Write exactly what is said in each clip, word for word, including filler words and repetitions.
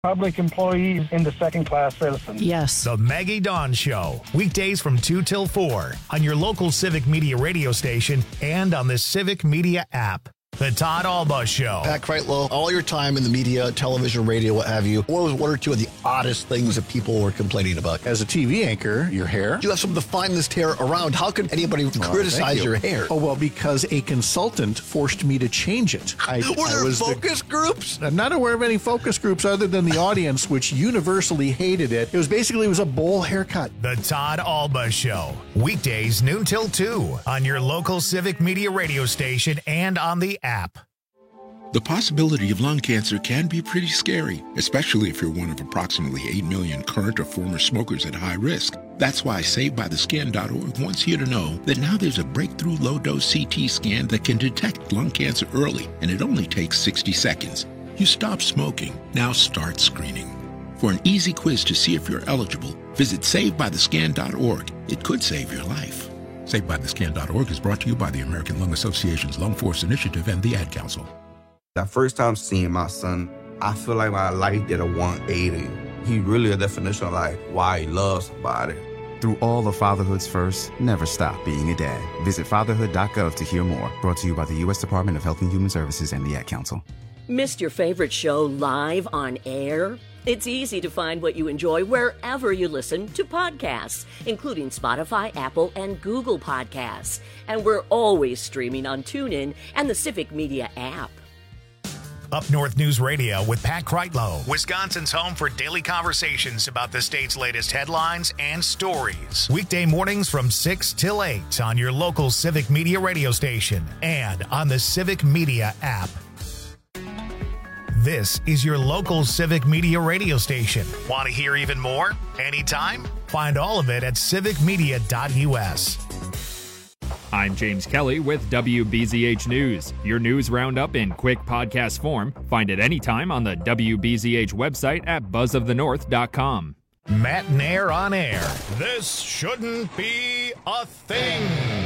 public employees into second-class citizens. Yes. The Maggie Dawn Show, weekdays from two till four on your local Civic Media radio station and on the Civic Media app. The Todd Alba Show. Pat Kreitlow, all your time in the media, television, radio, what have you, what was one or two of the oddest things that people were complaining about? As a T V anchor, your hair. You have some of the finest hair around. How can anybody well, criticize you. your hair? Oh, well, because a consultant forced me to change it. I, were there I was focus the, groups? I'm not aware of any focus groups other than the audience, which universally hated it. It was basically, it was a bowl haircut. The Todd Alba Show, weekdays noon till two on your local Civic Media radio station and on the app. The possibility of lung cancer can be pretty scary, especially if you're one of approximately eight million current or former smokers at high risk. That's why Saved By The Skin dot org wants you to know that now there's a breakthrough low-dose C T scan that can detect lung cancer early, and it only takes sixty seconds. You stop smoking, now start screening. For an easy quiz to see if you're eligible, visit Saved By The Skin dot org. It could save your life. Saved By The Skin dot org is brought to you by the American Lung Association's Lung Force Initiative and the Ad Council. That first time seeing my son, I feel like my life did a one eighty. He really a definition of like why he loves somebody. Through all of fatherhood's first, never stop being a dad. Visit fatherhood dot gov to hear more. Brought to you by the U S Department of Health and Human Services and the Ad Council. Missed your favorite show live on air? It's easy to find what you enjoy wherever you listen to podcasts, including Spotify, Apple, and Google Podcasts. And we're always streaming on TuneIn and the Civic Media app. Up North News Radio with Pat Kreitlow, Wisconsin's home for daily conversations about the state's latest headlines and stories. Weekday mornings from six till eight on your local Civic Media radio station and on the Civic Media app. This is your local Civic Media radio station. Want to hear even more? Anytime? Find all of it at civic media dot u s. I'm James Kelly with W B Z H News, your news roundup in quick podcast form. Find it anytime on the W B Z H website at buzz of the north dot com. Matt Nair on air. This shouldn't be a thing.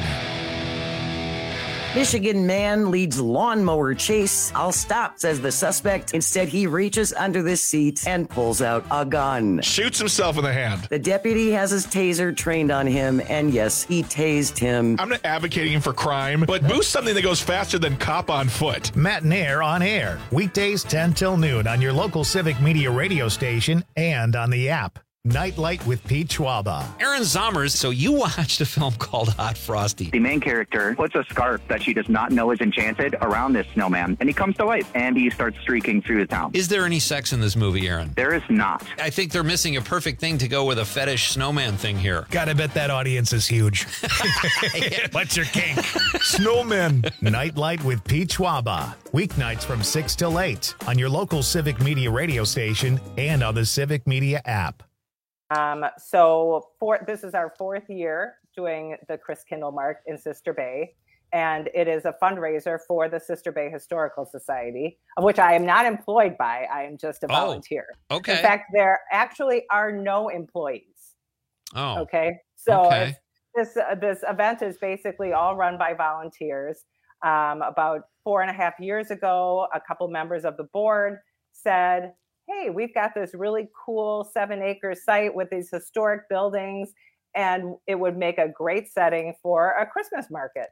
Michigan man leads lawnmower chase. I'll stop, says the suspect. Instead, he reaches under the seat and pulls out a gun. Shoots himself in the hand. The deputy has his taser trained on him, and yes, he tased him. I'm not advocating for crime, but boost something that goes faster than cop on foot. Matt Nair on air. Weekdays ten till noon on your local Civic Media radio station and on the app. Nightlight with Pete Schwaba. Aaron Zommers, so you watched a film called Hot Frosty. The main character puts a scarf that she does not know is enchanted around this snowman, and he comes to life, and he starts streaking through the town. Is there any sex in this movie, Aaron? There is not. I think they're missing a perfect thing to go with a fetish snowman thing here. Gotta bet that audience is huge. What's your kink? Snowmen. Nightlight with Pete Schwaba. Weeknights from six till eight on your local Civic Media radio station and on the Civic Media app. Um, so for, this is our fourth year doing the Chris Kindle Mark in Sister Bay, and it is a fundraiser for the Sister Bay Historical Society, of which I am not employed by. I am just a volunteer. Oh, okay. In fact, there actually are no employees. Oh. Okay. So okay. It's, this uh, this event is basically all run by volunteers. Um, about four and a half years ago, a couple members of the board said, hey, we've got this really cool seven acre site with these historic buildings, and it would make a great setting for a Christmas market.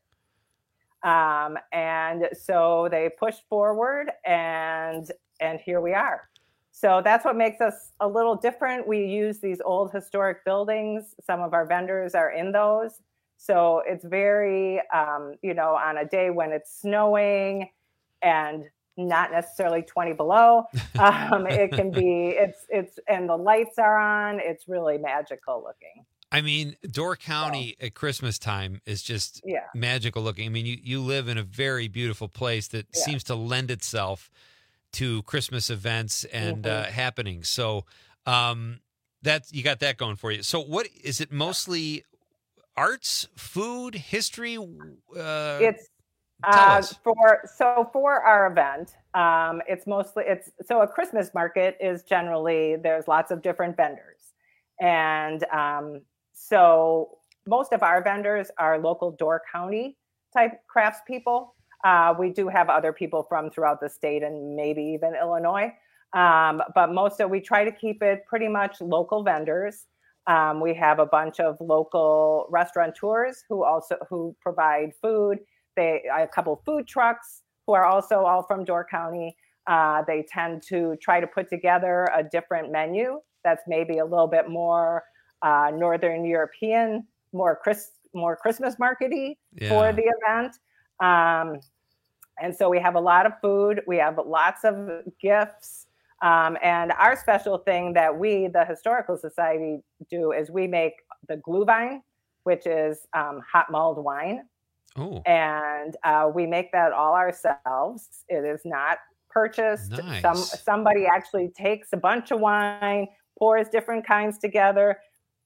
Um, and so they pushed forward, and and here we are. So that's what makes us a little different. We use these old historic buildings. Some of our vendors are in those. So it's very, um, you know, on a day when it's snowing and not necessarily twenty below. Um, it can be, it's, it's, and the lights are on. It's really magical looking. I mean, Door County so, at Christmas time is just yeah. magical looking. I mean, you, you live in a very beautiful place that yeah. seems to lend itself to Christmas events and mm-hmm. uh, happenings. So um, that's, you got that going for you. So what, is it mostly arts, food, history? Uh, it's, Uh, for so for our event, um, it's mostly it's so a Christmas market is generally there's lots of different vendors, and um, so most of our vendors are local Door County type craftspeople. Uh, we do have other people from throughout the state and maybe even Illinois, Um, but most of we try to keep it pretty much local vendors. Um, we have a bunch of local restaurateurs who also who provide food. They a couple food trucks who are also all from Door County. Uh, they tend to try to put together a different menu that's maybe a little bit more uh, Northern European, more Chris, more Christmas markety Yeah. for the event. Um, and so we have a lot of food. We have lots of gifts. Um, and our special thing that we, the Historical Society, do is we make the Glühwein, which is um, hot mulled wine. Oh. And uh, we make that all ourselves. It is not purchased. Nice. Some somebody actually takes a bunch of wine, pours different kinds together,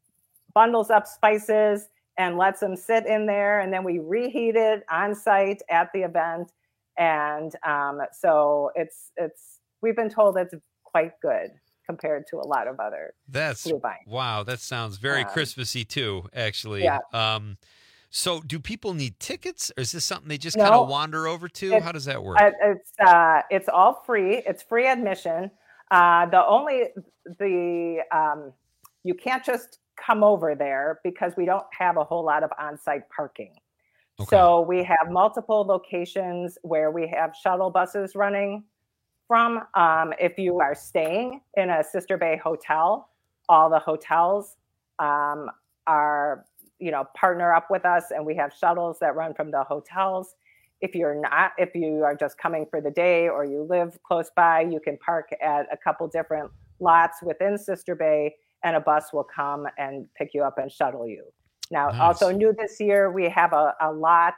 bundles up spices, and lets them sit in there. And then we reheat it on site at the event. And um, so it's it's we've been told it's quite good compared to a lot of other That's Glühwein. wow. That sounds very Um, Christmassy too, actually. yeah. Um, so do people need tickets, or is this something they just No. kind of wander over to? It's- How does that work? Uh, It's uh, it's all free. It's free admission. Uh, the only the um, you can't just come over there because we don't have a whole lot of on-site parking. So we have multiple locations where we have shuttle buses running from. Um, if you are staying in a Sister Bay hotel, all the hotels um, are, you know, partner up with us, and we have shuttles that run from the hotels. If you're not, if you are just coming for the day or you live close by, you can park at a couple different lots within Sister Bay, and a bus will come and pick you up and shuttle you. Now, Nice. also new this year, we have a, a lot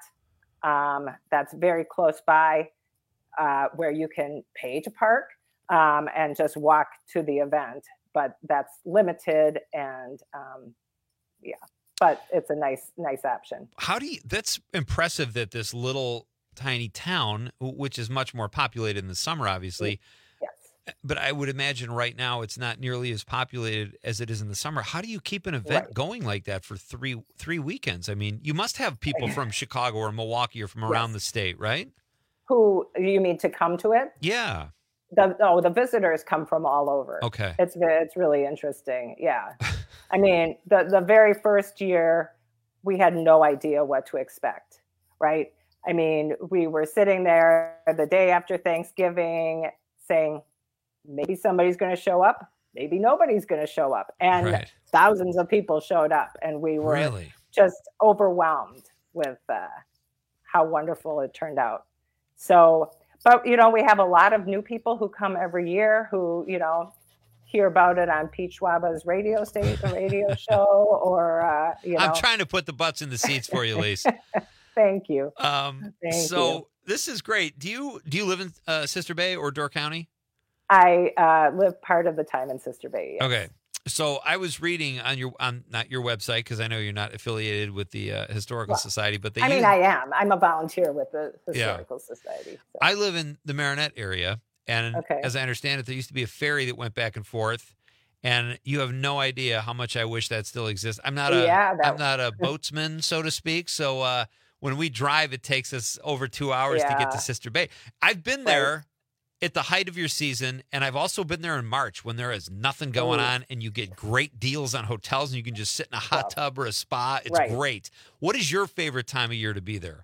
um, that's very close by uh, where you can pay to park um, and just walk to the event. But that's limited, and um, yeah, but it's a nice, nice option. How do you? That's impressive that this little tiny town, which is much more populated in the summer, obviously. Yes. But I would imagine right now it's not nearly as populated as it is in the summer. How do you keep an event Right. going like that for three three weekends? I mean, you must have people from Chicago or Milwaukee or from around Yes. the state, right? Who you mean to come to it? Yeah. The, oh, the visitors come from all over. Okay. It's ve- it's really interesting. Yeah. I mean, the, the very first year, we had no idea what to expect, right? I mean, we were sitting there the day after Thanksgiving saying, maybe somebody's going to show up, maybe nobody's going to show up. And Right. thousands of people showed up, and we were Really? just overwhelmed with uh, how wonderful it turned out. So, but, you know, we have a lot of new people who come every year who, you know, hear about it on Pete Schwaba's radio station, radio show, or, uh, you know. I'm trying to put the butts in the seats for you, Lise. Thank you. Um, Thank so you. this is great. Do you do you live in uh, Sister Bay or Door County? I uh, live part of the time in Sister Bay. Yes. Okay. So I was reading on your on not your website, because I know you're not affiliated with the uh, Historical Well, Society, but they I mean, use- I am. I'm a volunteer with the Yeah. Historical Society. So. I live in the Marinette area, and Okay. as I understand it, there used to be a ferry that went back and forth, and you have no idea how much I wish that still exists. I'm not a Yeah, that- I'm not a boatsman, so to speak. So uh, when we drive, it takes us over two hours to get Yeah. to Sister Bay. I've been Right. there at the height of your season, and I've also been there in March when there is nothing going Ooh. on, and you get great deals on hotels, and you can just sit in a hot tub or a spa. It's Right. great. What is your favorite time of year to be there?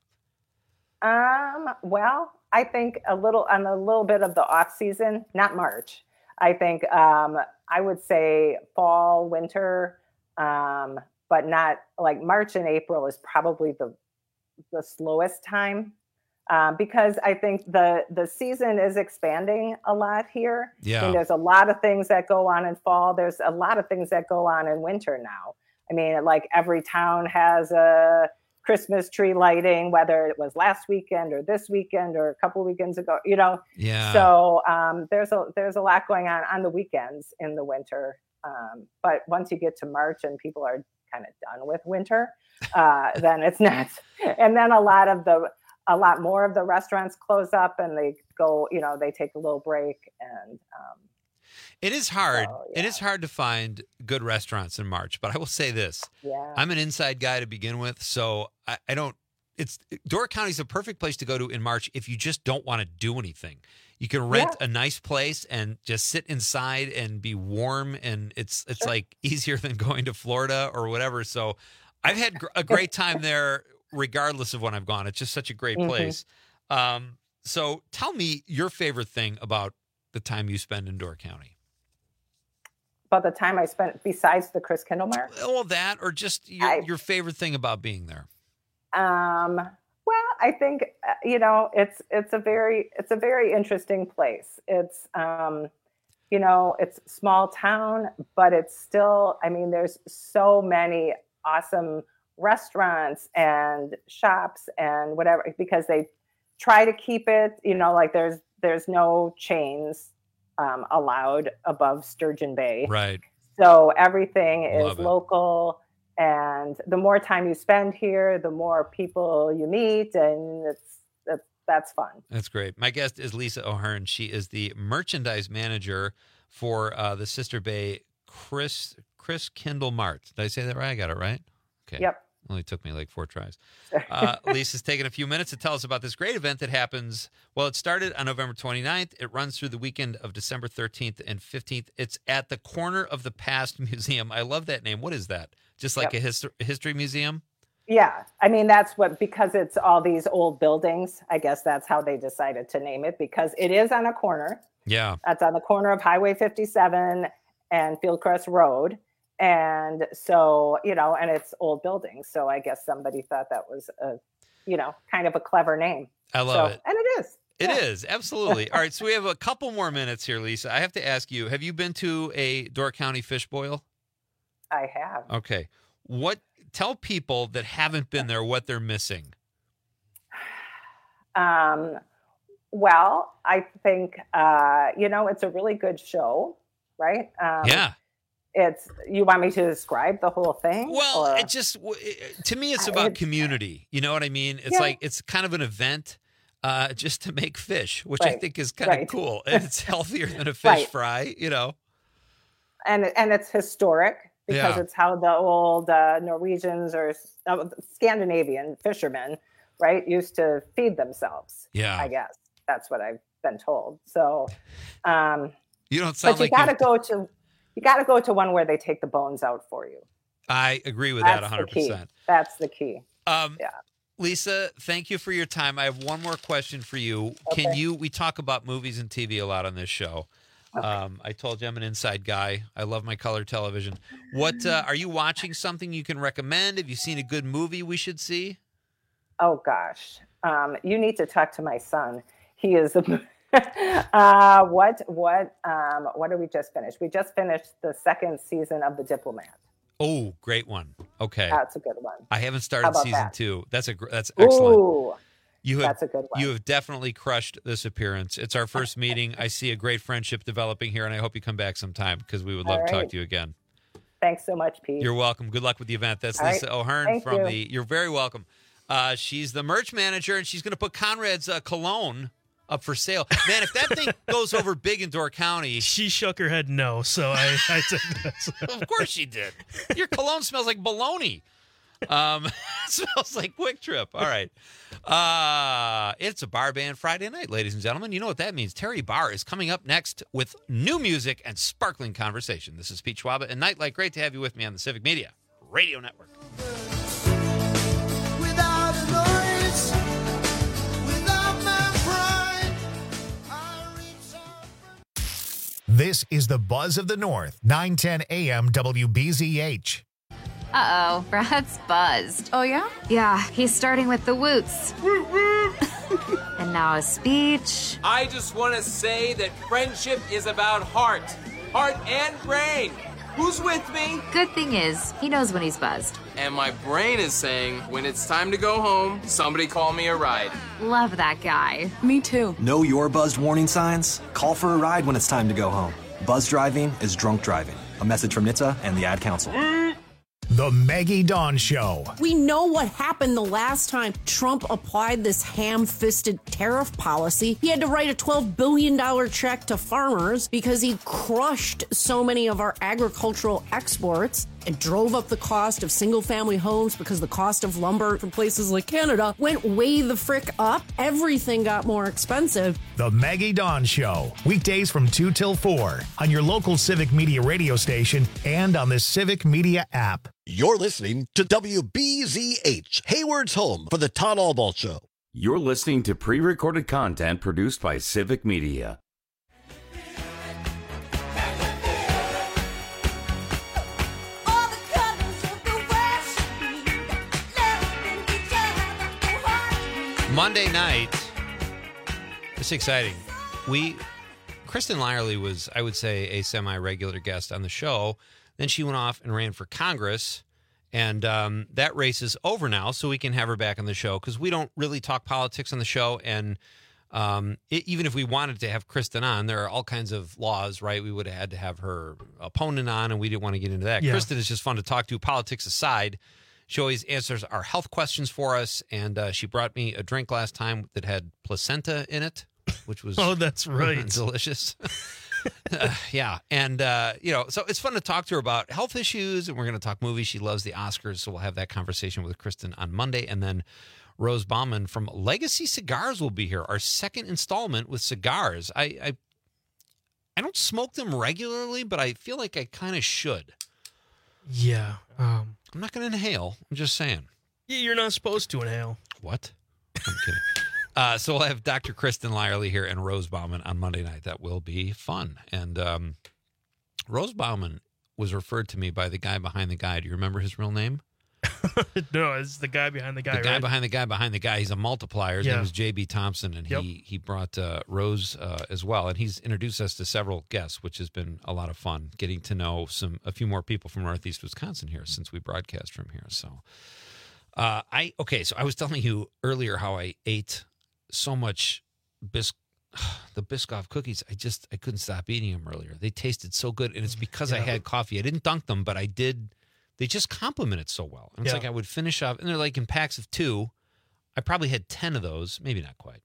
Um, well, I think a little on a little bit of the off season, not March. I think um, I would say fall, winter, um, but not like March and April is probably the the slowest time um, because I think the the season is expanding a lot here. Yeah. I mean, there's a lot of things that go on in fall. There's a lot of things that go on in winter now. I mean, like every town has a Christmas tree lighting, whether it was last weekend or this weekend or a couple weekends ago, you know. Yeah. So um, there's a there's a lot going on on the weekends in the winter. Um, but once you get to March and people are kind of done with winter, uh, then it's not. And then a lot of the a lot more of the restaurants close up and they go, you know, they take a little break and. Um, It is hard. So, It is hard to find good restaurants in March, but I will say this. Yeah. I'm an inside guy to begin with, so I, I don't it's Door County is the perfect place to go to in March if you just don't want to do anything. You can rent yeah. a nice place and just sit inside and be warm, and it's it's sure. like easier than going to Florida or whatever. So I've had gr- a great time there, regardless of when I've gone. It's just such a great mm-hmm. place. Um, so tell me your favorite thing about the time you spend in Door County. About the time I spent besides the Chris Kindle Mart? Well, that or just your, I, your favorite thing about being there. Um. Well, I think uh, you know it's it's a very it's a very interesting place. It's um, you know it's small town, but it's still. I mean, there's so many awesome restaurants and shops and whatever because they try to keep it. You know, like there's there's no chains um, allowed above Sturgeon Bay, right? So everything is Love it. local. And the more time you spend here, the more people you meet, and it's, it's that's fun. That's great. My guest is Lisa O'Hearn. She is the merchandise manager for uh, the Sister Bay Chris Chris Kindle Mart. Did I say that right? I got it right? Okay. Yep. Only took me like four tries. Uh, Lisa's taken a few minutes to tell us about this great event that happens. Well, it started on November twenty-ninth. It runs through the weekend of December thirteenth and fifteenth. It's at the Corner of the Past Museum. I love that name. What is that? Just like yep. a hist- history museum? Yeah. I mean, that's what, because it's all these old buildings, I guess that's how they decided to name it, because it is on a corner. Yeah. That's on the corner of Highway fifty-seven and Fieldcrest Road. And so, you know, and it's old buildings. So I guess somebody thought that was a, you know, kind of a clever name. I love so, it. And it is. It yeah. is. Absolutely. All right. So we have a couple more minutes here, Lisa. I have to ask you, have you been to a Door County fish boil? I have. Okay. What, tell people that haven't been there what they're missing. Um, well, I think, uh, you know, it's a really good show, right? Um, yeah. It's, you want me to describe the whole thing? Well, or? it just, it, to me, it's about it's, community. You know what I mean? It's yeah. like, it's kind of an event uh, just to make fish, which right. I think is kind right. of cool. And it's healthier than a fish right. fry, you know? And, and it's historic because yeah. it's how the old uh, Norwegians or uh, Scandinavian fishermen, right, used to feed themselves. Yeah. I guess that's what I've been told. So, um, you don't sound but you like got to go to, you got to go to one where they take the bones out for you. I agree with That's that one hundred percent. That's the key. Um, yeah. Lisa, thank you for your time. I have one more question for you. Okay. Can you, we talk about movies and T V a lot on this show. Okay. Um, I told you I'm an inside guy. I love my color television. What, uh, are you watching something you can recommend? Have you seen a good movie we should see? Oh gosh. Um, you need to talk to my son. He is a uh, what, what, um, what did we just finish? We just finished the second season of The Diplomat. Oh, great one. Okay. That's a good one. I haven't started season that? two. That's a, that's excellent. Ooh, you have, that's a good one. You have definitely crushed this appearance. It's our first meeting. I see a great friendship developing here, and I hope you come back sometime because we would love All to right. talk to you again. Thanks so much, Pete. You're welcome. Good luck with the event. That's All Lisa right. O'Hearn Thank from you. the, you're very welcome. Uh, she's the merch manager, and she's going to put Conrad's uh, cologne up for sale. Man, if that thing goes over big in Door County. She shook her head no, so I, I took this. Of course she did. Your cologne smells like bologna. Um, it smells like Quick Trip. All right. Uh, it's a Bar Band Friday night, ladies and gentlemen. You know what that means. Terry Barr is coming up next with new music and sparkling conversation. This is Pete Schwaba and Nightlight. Great to have you with me on the Civic Media Radio Network. This is the Buzz of the North, nine ten A M W B Z H. Uh-oh, Brad's buzzed. Oh, yeah? Yeah, he's starting with the woots. And now a speech. I just want to say that friendship is about heart. Heart and brain. Who's with me? Good thing is, he knows when he's buzzed. And my brain is saying, when it's time to go home, somebody call me a ride. Love that guy. Me too. Know your buzzed warning signs? Call for a ride when it's time to go home. Buzz driving is drunk driving. A message from N H T S A and the Ad Council. The Maggie Dawn Show. We know what happened the last time Trump applied this ham-fisted tariff policy. He had to write a twelve billion dollars check to farmers because he crushed so many of our agricultural exports. and drove up the cost of single-family homes because the cost of lumber from places like Canada went way the frick up. Everything got more expensive. The Maggie Dawn Show, weekdays from two till four on your local Civic Media radio station and on the Civic Media app. You're listening to W B Z H, Hayward's home for the Todd Albaugh Show. You're listening to pre-recorded content produced by Civic Media. Monday night, it's exciting. We, Kristen Lyerly was, I would say, a semi-regular guest on the show. Then she went off and ran for Congress, and um, that race is over now, so we can have her back on the show, because we don't really talk politics on the show, and um, it, even if we wanted to have Kristen on, there are all kinds of laws, right? We would have had to have her opponent on, and we didn't want to get into that. Yeah. Kristen is just fun to talk to, politics aside. She always answers our health questions for us, and uh, she brought me a drink last time that had placenta in it, which was oh, that's right, delicious. uh, yeah, and uh, you know, so it's fun to talk to her about health issues, and we're going to talk movies. She loves the Oscars, so we'll have that conversation with Kristen on Monday, and then Rose Bauman from Legacy Cigars will be here. Our second installment with cigars. I I, I don't smoke them regularly, but I feel like I kind of should. Yeah. Um, I'm not going to inhale. I'm just saying. Yeah, you're not supposed to inhale. What? I'm kidding. uh, so we'll have Doctor Kristen Lyerly here and Rose Bauman on Monday night. That will be fun. And um, Rose Bauman was referred to me by the guy behind the guy. Do you remember his real name? No, it's the guy behind the guy, The guy right? behind the guy behind the guy. He's a multiplier. His Yeah. name was J B Thompson, and Yep. he he brought uh, Rose uh, as well. And he's introduced us to several guests, which has been a lot of fun, getting to know some a few more people from Northeast Wisconsin here since we broadcast from here. So, uh, I okay. So I was telling you earlier how I ate so much bis the Biscoff cookies. I just I couldn't stop eating them earlier. They tasted so good, and it's because I Yeah. had coffee. I didn't dunk them, but I did. They just complement it so well. And it's Yeah. like I would finish off, and they're like in packs of two. I probably had ten of those, maybe not quite.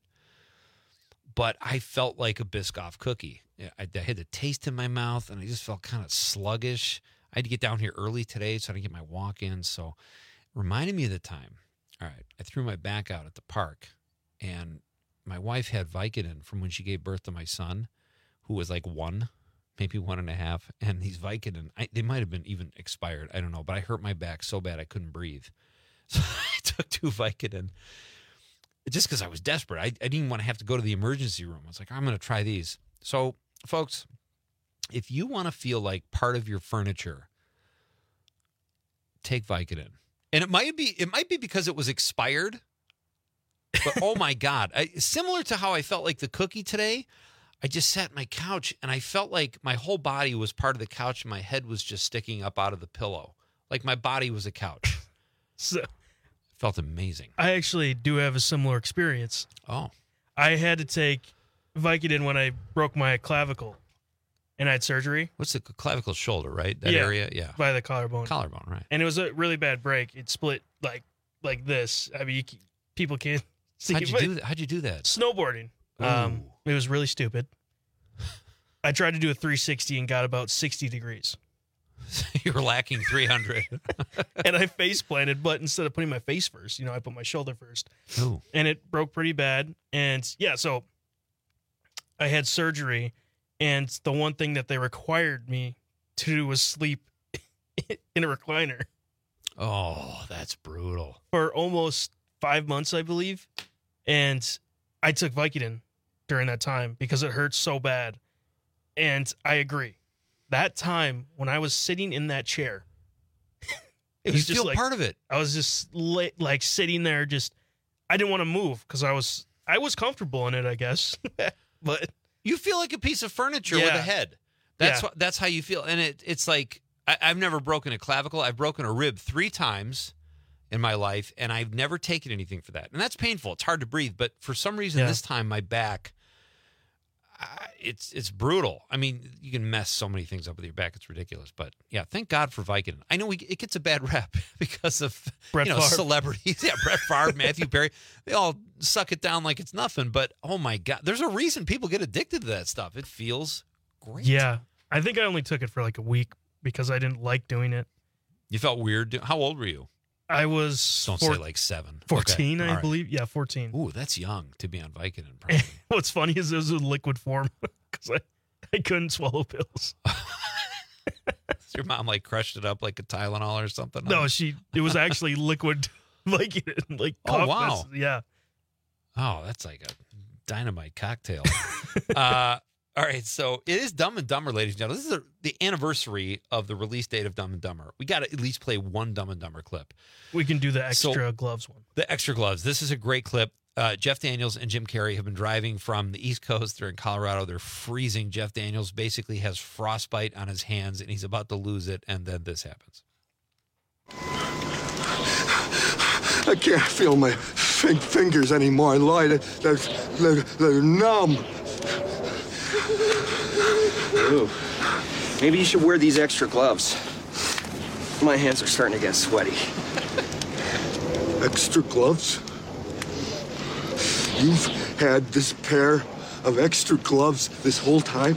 But I felt like a Biscoff cookie. I, I had the taste in my mouth, and I just felt kind of sluggish. I had to get down here early today so I didn't get my walk in. So it reminded me of the time. All right, I threw my back out at the park, and my wife had Vicodin from when she gave birth to my son, who was like one. Maybe one and a half, and these Vicodin, I, they might have been even expired. I don't know, but I hurt my back so bad I couldn't breathe. So I took two Vicodin just because I was desperate. I, I didn't want to have to go to the emergency room. I was like, I'm going to try these. So, folks, if you want to feel like part of your furniture, take Vicodin. And it might be it might be because it was expired, but oh my God. I, similar to how I felt like the cookie today, I just sat on my couch, and I felt like my whole body was part of the couch, and my head was just sticking up out of the pillow. Like my body was a couch. So, it felt amazing. I actually do have a similar experience. Oh. I had to take Vicodin when I broke my clavicle, and I had surgery. What's the clavicle shoulder, right? That Yeah, area? Yeah. by the collarbone. Collarbone, right. And it was a really bad break. It split like like this. I mean, you, c- people can't see. How'd you but do that? How'd you do that? Snowboarding. Um, it was really stupid. I tried to do a three sixty and got about sixty degrees. You were lacking three hundred. And I face planted, but instead of putting my face first, you know, I put my shoulder first. Ooh. And it broke pretty bad. And yeah, so I had surgery, and the one thing that they required me to do was sleep in a recliner Oh, that's brutal. for almost five months, I believe. And I took Vicodin during that time because it hurt so bad. And I agree. That time when I was sitting in that chair, it You was just feel like part of it. I was just li- like sitting there, just I didn't want to move because I was I was comfortable in it, I guess. But You feel like a piece of furniture with Yeah. a head. That's Yeah. what, that's how you feel. And it it's like I, I've never broken a clavicle. I've broken a rib three times in my life, and I've never taken anything for that. And that's painful. It's hard to breathe. But for some reason, Yeah. this time my back, uh, it's it's brutal. I mean, you can mess so many things up with your back. It's ridiculous. But yeah, thank God for Vicodin. I know we, it gets a bad rep because of Brett you know Favre. celebrities. Yeah, Brett Favre, Matthew Perry. They all suck it down like it's nothing. But oh my God, there's a reason people get addicted to that stuff. It feels great. yeah, I think I only took it for like a week because I didn't like doing it. You felt weird. How old were you? I was Don't four, say like seven. fourteen, Okay. I All right. believe. Yeah, fourteen. Ooh, that's young to be on Vicodin. Probably. What's funny is it was in liquid form because I, I couldn't swallow pills. Your mom like crushed it up like a Tylenol or something? No, she. It was actually liquid, like like. Oh, cough wow. medicine. Yeah. Oh, that's like a dynamite cocktail. uh, all right, so it is Dumb and Dumber, ladies and gentlemen. This is the, the anniversary of the release date of Dumb and Dumber. We got to at least play one Dumb and Dumber clip. We can do the extra So- gloves one. The extra gloves. This is a great clip. Uh, Jeff Daniels and Jim Carrey have been driving from the East Coast. They're in Colorado. They're freezing. Jeff Daniels basically has frostbite on his hands, and he's about to lose it, and then this happens. I can't feel my fin- fingers anymore. I lie, they're, they're, they're, they're numb. Ooh. Maybe you should wear these extra gloves. My hands are starting to get sweaty. Extra gloves? You've had this pair of extra gloves this whole time?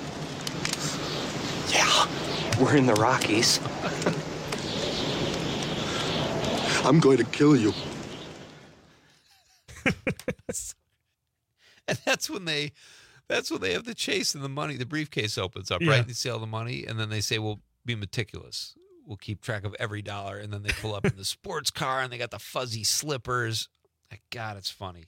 Yeah, we're in the Rockies. I'm going to kill you. And that's when they that's when they have the chase and the money. The briefcase opens up, Yeah. right? They see all the money, and then they say, we'll be meticulous. We'll keep track of every dollar. And then they pull up in the sports car, and they got the fuzzy slippers. My God, it's funny.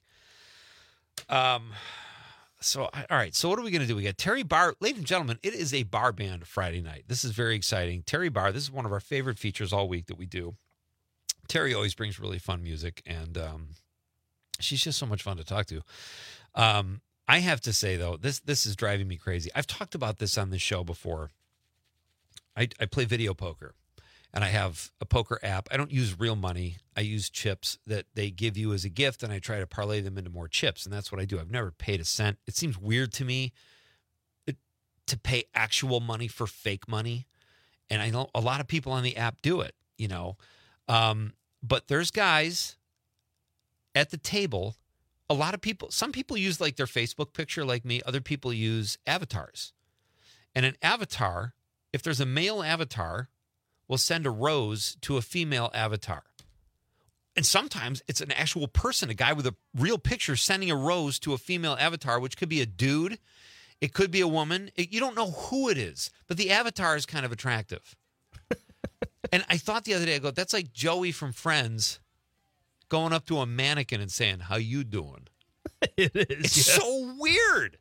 Um, so, I- all right. So what are we going to do? We got Terry Barr. Ladies and gentlemen, it is a bar band Friday night. This is very exciting. Terry Barr, this is one of our favorite features all week that we do. Terry always brings really fun music, and um, she's just so much fun to talk to. Um, I have to say, though, this this is driving me crazy. I've talked about this on this show before. I, I play video poker, and I have a poker app. I don't use real money. I use chips that they give you as a gift, and I try to parlay them into more chips, and that's what I do. I've never paid a cent. It seems weird to me it, to pay actual money for fake money, and I know a lot of people on the app do it, you know. Um, but there's guys at the table. A lot of people, some people use like their Facebook picture like me. Other people use avatars. And an avatar, if there's a male avatar, will send a rose to a female avatar. And sometimes it's an actual person, a guy with a real picture sending a rose to a female avatar, which could be a dude. It could be a woman. It, you don't know who it is, but the avatar is kind of attractive. And I thought the other day, I go, that's like Joey from Friends going up to a mannequin and saying, how you doing? It is. It's yeah. so weird.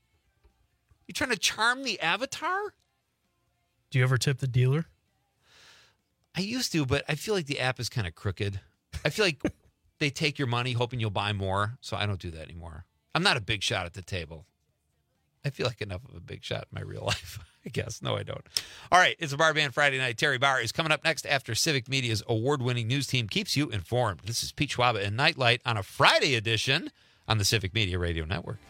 You trying to charm the avatar? Do you ever tip the dealer? I used to, but I feel like the app is kind of crooked. I feel like they take your money hoping you'll buy more, so I don't do that anymore. I'm not a big shot at the table. I feel like enough of a big shot in my real life, I guess. No, I don't. All right, it's a Bar Band Friday night. Terry Barr is coming up next after Civic Media's award-winning news team keeps you informed. This is Pete Schwaba and Nightlight on a Friday edition on the Civic Media Radio Network.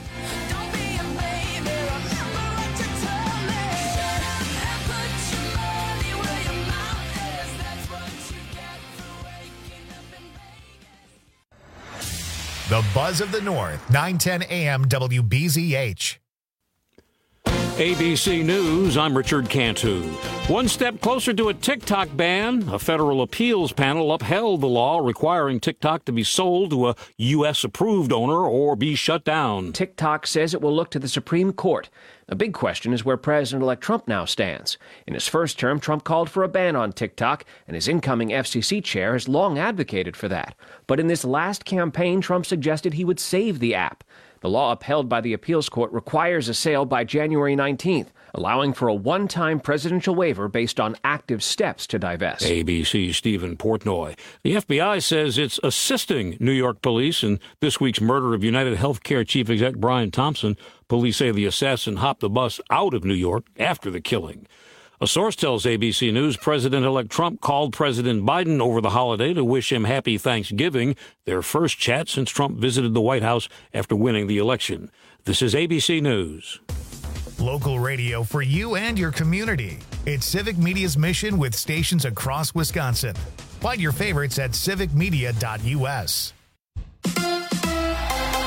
The Buzz of the North, nine ten A M W B Z H. A B C News, I'm Richard Cantu. One step closer to a TikTok ban, a federal appeals panel upheld the law requiring TikTok to be sold to a U S-approved owner or be shut down. TikTok says it will look to the Supreme Court. The big question is where President-elect Trump now stands. In his first term, Trump called for a ban on TikTok, and his incoming F C C chair has long advocated for that. But in this last campaign, Trump suggested he would save the app. The law upheld by the appeals court requires a sale by January nineteenth, allowing for a one-time presidential waiver based on active steps to divest. A B C's Stephen Portnoy. The F B I says it's assisting New York police in this week's murder of United Healthcare chief exec Brian Thompson. Police say the assassin hopped the bus out of New York after the killing. A source tells A B C News President-elect Trump called President Biden over the holiday to wish him happy Thanksgiving, their first chat since Trump visited the White House after winning the election. This is A B C News. Local radio for you and your community. It's Civic Media's mission with stations across Wisconsin. Find your favorites at civic media dot U S.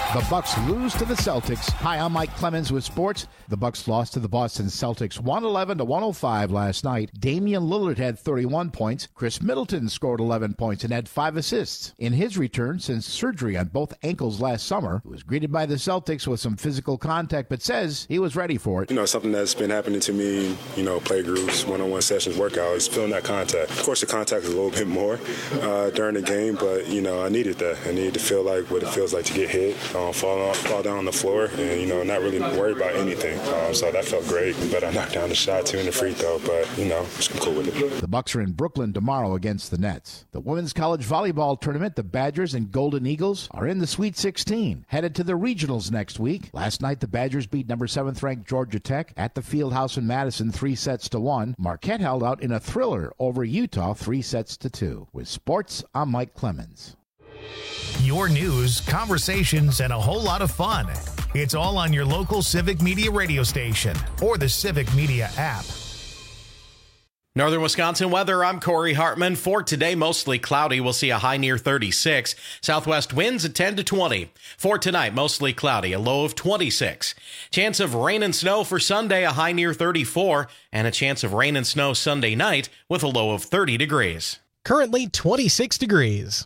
The Bucks lose to the Celtics. Hi, I'm Mike Clemens with sports. The Bucks lost to the Boston Celtics one eleven to one oh five last night. Damian Lillard had thirty-one points. Chris Middleton scored eleven points and had five assists. In his return since surgery on both ankles last summer, he was greeted by the Celtics with some physical contact, but says he was ready for it. You know, something that's been happening to me, you know, play groups, one-on-one sessions, workouts, feeling that contact. Of course, the contact is a little bit more uh, during the game, but, you know, I needed that. I needed to feel like what it feels like to get hit. Um, fall, on, fall down on the floor and, you know, not really worry about anything. Um, so that felt great. But I knocked down the shot, too, in the free throw. But, you know, just cool with it. The Bucks are in Brooklyn tomorrow against the Nets. The women's college volleyball tournament, the Badgers and Golden Eagles, are in the Sweet sixteen, headed to the regionals next week. Last night, the Badgers beat number seventh ranked Georgia Tech at the Fieldhouse in Madison three sets to one. Marquette held out in a thriller over Utah three sets to two. With sports, I'm Mike Clemens. Your news, conversations, and a whole lot of fun. It's all on your local Civic Media radio station or the Civic Media app. Northern Wisconsin weather, I'm Corey Hartman. For today, mostly cloudy. We'll see a high near thirty-six. Southwest winds at ten to twenty. For tonight, mostly cloudy, a low of twenty-six. Chance of rain and snow for Sunday, a high near thirty-four. And a chance of rain and snow Sunday night with a low of thirty degrees. Currently twenty-six degrees.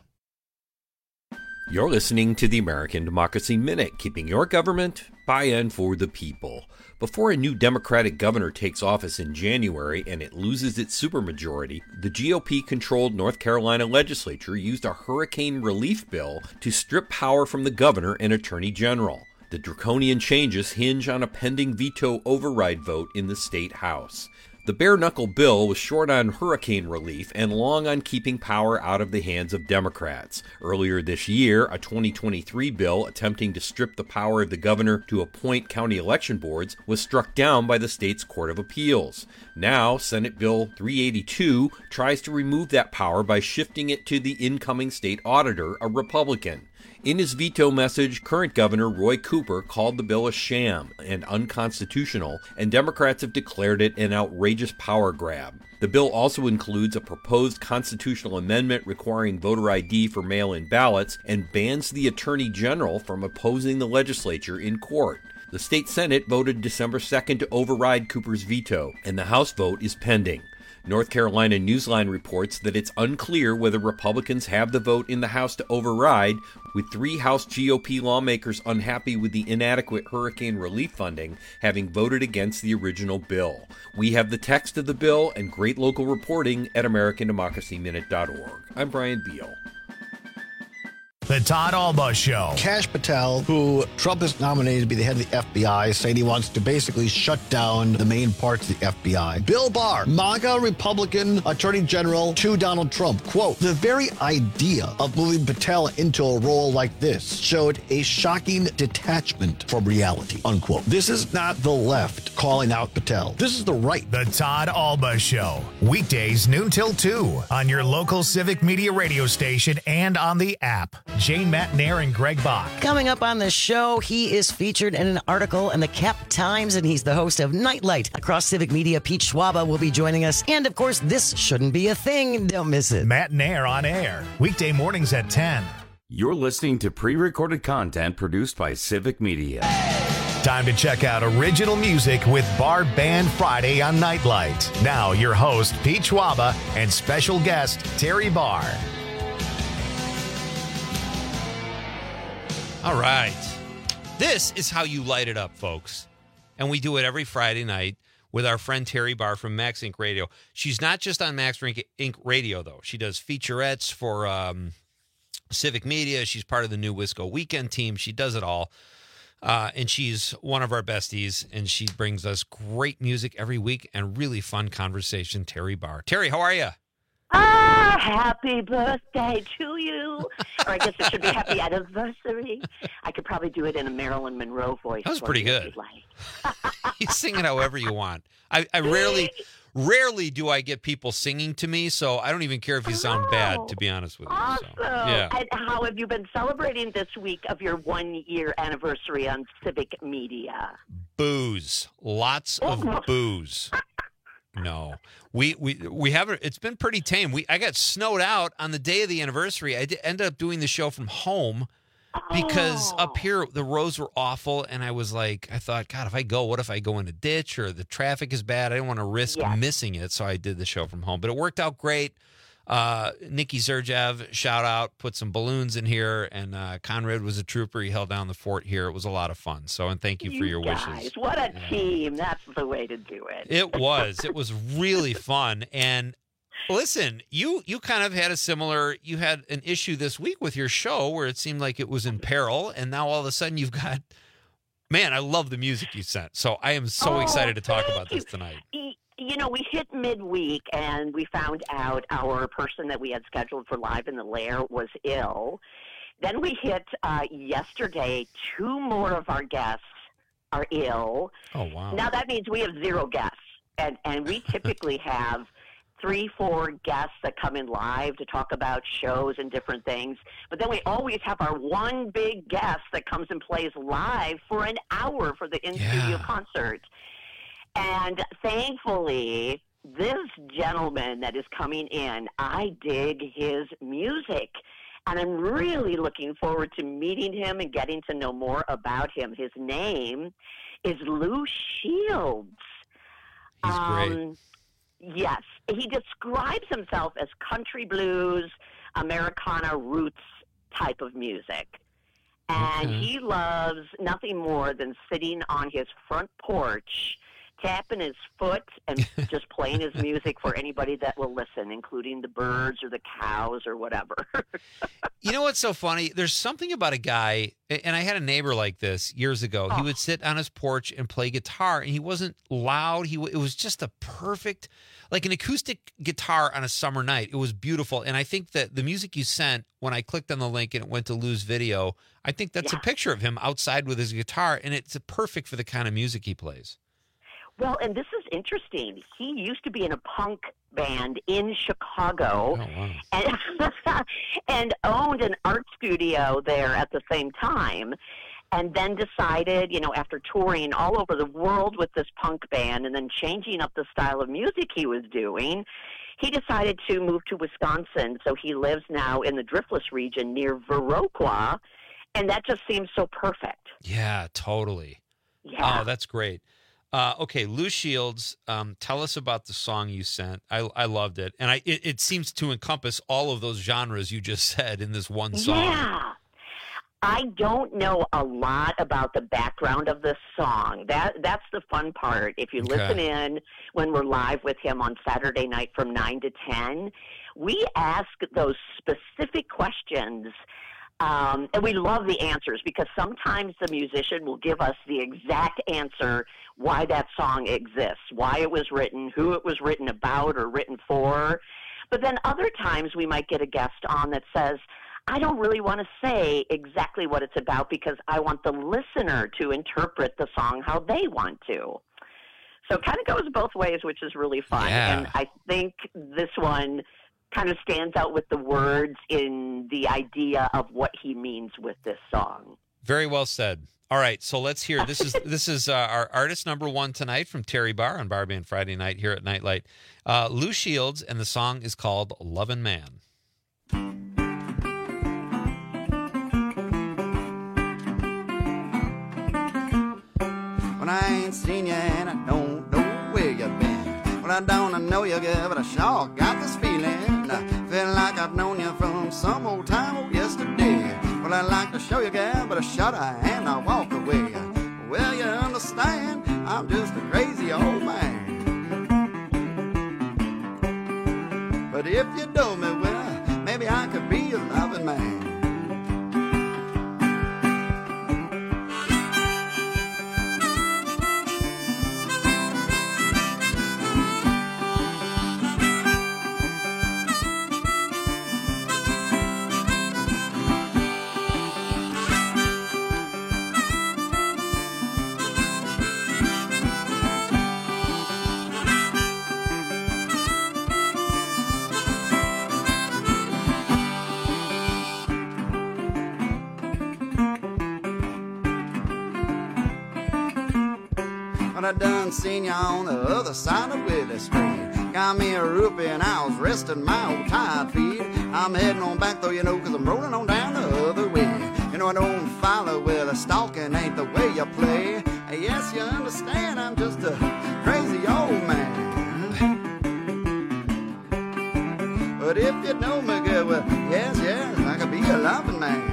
You're listening to the American Democracy Minute, keeping your government by and for the people. Before a new Democratic governor takes office in January and it loses its supermajority, the G O P-controlled North Carolina legislature used a hurricane relief bill to strip power from the governor and attorney general. The draconian changes hinge on a pending veto override vote in the state house. The bare-knuckle bill was short on hurricane relief and long on keeping power out of the hands of Democrats. Earlier this year, a twenty twenty-three bill attempting to strip the power of the governor to appoint county election boards was struck down by the state's Court of Appeals. Now, Senate Bill three eighty-two tries to remove that power by shifting it to the incoming state auditor, a Republican. In his veto message, current Governor Roy Cooper called the bill a sham and unconstitutional, and Democrats have declared it an outrageous power grab. The bill also includes a proposed constitutional amendment requiring voter I D for mail-in ballots and bans the Attorney General from opposing the legislature in court. The state Senate voted December second to override Cooper's veto, and the House vote is pending. North Carolina Newsline reports that it's unclear whether Republicans have the vote in the House to override, with three House G O P lawmakers unhappy with the inadequate hurricane relief funding having voted against the original bill. We have the text of the bill and great local reporting at American Democracy Minute dot org. I'm Brian Beal. The Todd Alba Show. Kash Patel, who Trump has nominated to be the head of the F B I, saying he wants to basically shut down the main parts of the F B I. Bill Barr, MAGA Republican Attorney General to Donald Trump. Quote, the very idea of moving Patel into a role like this showed a shocking detachment from reality, unquote. This is not the left calling out Patel. This is the right. The Todd Alba Show. Weekdays noon till two on your local Civic Media radio station and on the app. Jane Matnair and Greg Bach. Coming up on the show, he is featured in an article in the Cap Times, and he's the host of Nightlight. Across Civic Media, Pete Schwaba will be joining us. And, of course, This Shouldn't Be a Thing. Don't miss it. Matnair on air. Weekday mornings at ten. You're listening to pre-recorded content produced by Civic Media. Time to check out original music with Bar Band Friday on Nightlight. Now, your host, Pete Schwaba, and special guest, Terry Barr. All right. This is how you light it up, folks. And we do it every Friday night with our friend Terry Barr from Max Inc Radio. She's not just on Max Inc Radio, though. She does featurettes for um, Civic Media. She's part of the new Wisco Weekend team. She does it all. Uh, and she's one of our besties, and she brings us great music every week and really fun conversation. Terry Barr. Terry, how are you? Ah, happy birthday to you. Or I guess it should be happy anniversary. I could probably do it in a Marilyn Monroe voice. That was pretty good. Like. You sing it however you want. I, I rarely, rarely do I get people singing to me, so I don't even care if you sound bad, to be honest with you. Awesome. So, yeah. And how have you been celebrating this week of your one-year anniversary on Civic Media? Booze. Lots of Oh. booze. No, we we we haven't. It's been pretty tame. We I got snowed out on the day of the anniversary. I did, ended up doing the show from home because up here the roads were awful, and I was like, I thought, God, if I go, what if I go in a ditch or the traffic is bad? I didn't want to risk Yes. missing it, so I did the show from home. But it worked out great. Uh, Nikki Zerjev, shout out, put some balloons in here, and uh, Conrad was a trooper. He held down the fort here. It was a lot of fun. So, and thank you, for your guys, wishes. What a team. That's the way to do it. It was. It was really fun. And listen, you you kind of had a similar, you had an issue this week with your show where it seemed like it was in peril, and now all of a sudden you've got, man, I love the music you sent. So I am so Oh, excited to talk thank about this tonight. Y- You know, we hit midweek and we found out our person that we had scheduled for Live in the Lair was ill. Then we hit uh, yesterday, two more of our guests are ill. Oh, wow. Now that means we have zero guests. And, and we typically have three, four guests that come in live to talk about shows and different things. But then we always have our one big guest that comes and plays live for an hour for the in-studio Yeah. concert. And thankfully, this gentleman that is coming in, I dig his music. And I'm really looking forward to meeting him and getting to know more about him. His name is Lou Shields. He's great. Um, yes. He describes himself as country blues, Americana roots type of music. And Okay. he loves nothing more than sitting on his front porch, tapping his foot and just playing his music for anybody that will listen, including the birds or the cows or whatever. You know what's so funny? There's something about a guy, and I had a neighbor like this years ago. He would sit on his porch and play guitar, and he wasn't loud. He It was just a perfect, like an acoustic guitar on a summer night. It was beautiful, and I think that the music you sent, when I clicked on the link and it went to Lou's video, I think that's Yeah. a picture of him outside with his guitar, and it's perfect for the kind of music he plays. Well, and this is interesting. He used to be in a punk band in Chicago and, and owned an art studio there at the same time, and then decided, you know, after touring all over the world with this punk band and then changing up the style of music he was doing, he decided to move to Wisconsin. So he lives now in the Driftless region near Viroqua, and that just seems so perfect. Yeah, totally. Yeah. Oh, that's great. Uh, okay, Lou Shields, um, tell us about the song you sent. I, I loved it. And I it, it seems to encompass all of those genres you just said in this one song. Yeah. I don't know a lot about the background of this song. That That's the fun part. If you Okay. listen in when we're live with him on Saturday night from nine to ten, we ask those specific questions. Um, and we love the answers because sometimes the musician will give us the exact answer why that song exists, why it was written, who it was written about or written for. But then other times we might get a guest on that says, I don't really want to say exactly what it's about because I want the listener to interpret the song how they want to. So it kind of goes both ways, which is really fun. Yeah. And I think this one kind of stands out with the words in the idea of what he means with this song. Very well said. All right, so let's hear. This is this is uh, our artist number one tonight from Terry Barr on Bar Band Friday night here at Nightlight. Uh, Lou Shields, and the song is called Lovin' Man. When I ain't seen you and I don't know where you've been. Well, I don't know you good, but I sure got this feeling. I feel like I've known you from some old time or yesterday. Well, I'd like to show you, girl, but I shut her and I walk away. Well, you understand, I'm just a crazy old man. But if you know me well, maybe I could be a loving man. But I done seen you on the other side of Willie Street. Got me a rupee and I was resting my old tired feet. I'm heading on back though, you know, cause I'm rolling on down the other way. You know I don't follow, well, stalking ain't the way you play. Yes, you understand, I'm just a crazy old man. But if you know me good, well, yes, yes, I could be a loving man.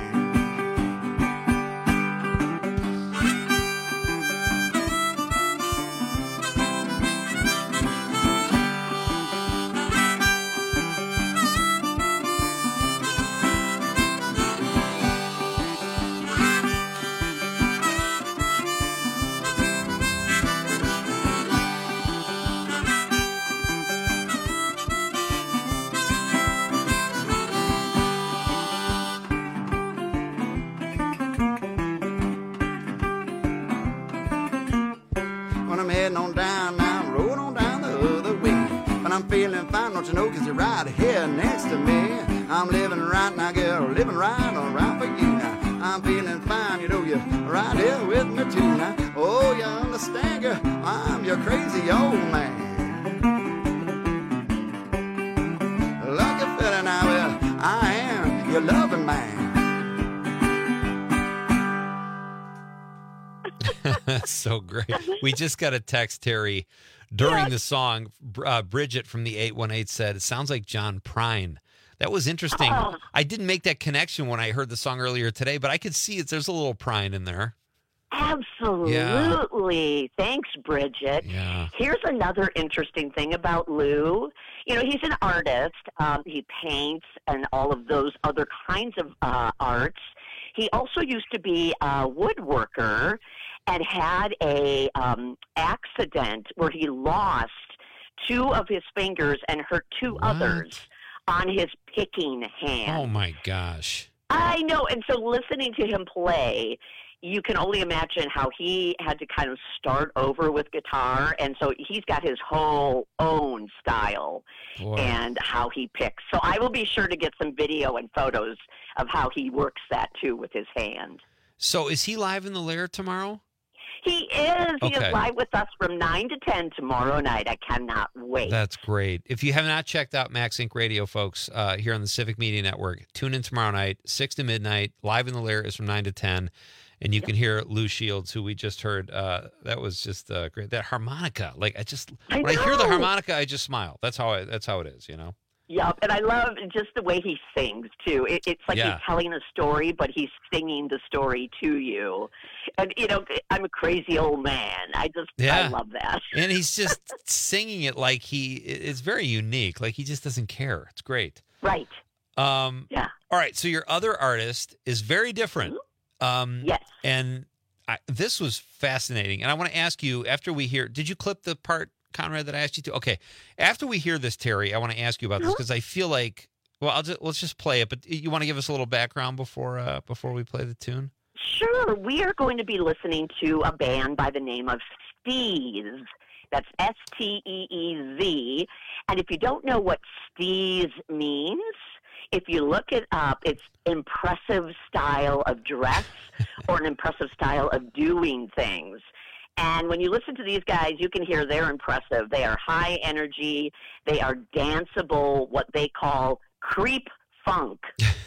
Feeling fine, don't you know, cause you're right here next to me. I'm living right now, girl, living right, all right for you now. I'm feeling fine, you know, you're right here with me too now. Oh, you understand, girl, I'm your crazy old man. Lucky fella now, well, I am your loving man. That's so great. We just got a text, Terry. During yes. the song, uh, Bridget from the eight one eight said, it sounds like John Prine. That was interesting. Oh. I didn't make that connection when I heard the song earlier today, but I could see it. There's a little Prine in there. Absolutely. Yeah. Thanks, Bridget. Yeah. Here's another interesting thing about Lou. You know, he's an artist. Um, he paints and all of those other kinds of uh, arts. He also used to be a woodworker and had a um, accident where he lost two of his fingers and hurt two what? others on his picking hand. Oh, my gosh. I know. And so listening to him play, you can only imagine how he had to kind of start over with guitar. And so he's got his whole own style Boy. and how he picks. So I will be sure to get some video and photos of how he works that, too, with his hand. So is he live in the Lair tomorrow? He is. He Okay. is live with us from nine to ten tomorrow night. I cannot wait. That's great. If you have not checked out Max Inc Radio, folks, uh, here on the Civic Media Network, tune in tomorrow night, six to midnight. Live in the Lair is from nine to ten. And you yep. can hear Lou Shields, who we just heard. Uh, that was just uh, great. That harmonica. Like, I just, I when know. I hear the harmonica, I just smile. That's how I, that's how it is, you know? Yep, and I love just the way he sings, too. It, it's like Yeah. he's telling a story, but he's singing the story to you. And, you know, I'm a crazy old man. I just, Yeah. I love that. And he's just singing it like he, it's very unique. Like, he just doesn't care. It's great. Right. Um, yeah. All right, so your other artist is very different. Um, yes. And I, this was fascinating. And I want to ask you, after we hear, did you clip the part, Conrad, that I asked you to? Okay. After we hear this, Terry, I want to ask you about this because I feel like, well, I'll just, let's just play it. But you want to give us a little background before uh, before we play the tune? Sure. We are going to be listening to a band by the name of Steez. That's S T E E Z. And if you don't know what Steez means, if you look it up, it's impressive style of dress or an impressive style of doing things. And when you listen to these guys, you can hear they're impressive. They are high energy. They are danceable, what they call creep funk.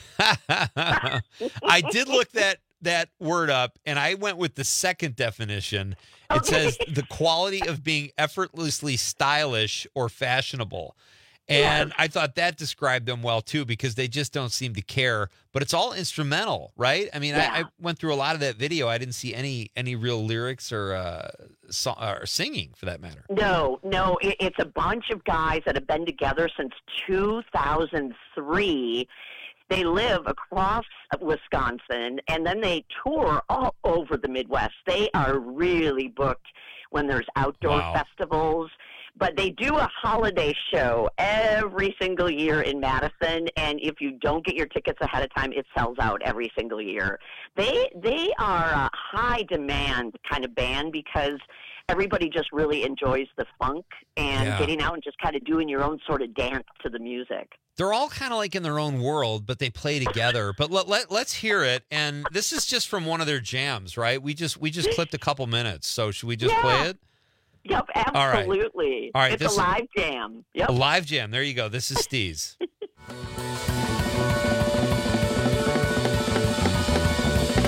I did look that that word up, and I went with the second definition. It Okay. says the quality of being effortlessly stylish or fashionable. And Yes. I thought that described them well, too, because they just don't seem to care. But it's all instrumental, right? I mean, Yeah. I, I went through a lot of that video. I didn't see any any real lyrics or, uh, so, or singing, for that matter. No, no, it, it's a bunch of guys that have been together since two thousand three. They live across Wisconsin, and then they tour all over the Midwest. They are really booked when there's outdoor Wow. festivals. But they do a holiday show every single year in Madison, and if you don't get your tickets ahead of time, it sells out every single year. They they are a high demand kind of band because everybody just really enjoys the funk and Yeah. getting out and just kind of doing your own sort of dance to the music. They're all kind of like in their own world, but they play together. But let, let, let's hear it. And this is just from one of their jams, right? We just we just clipped a couple minutes. So should we just Yeah. play it? Yep, All right. absolutely. All right, It's this a is- live jam. Yep. A live jam. There you go. This is Steez.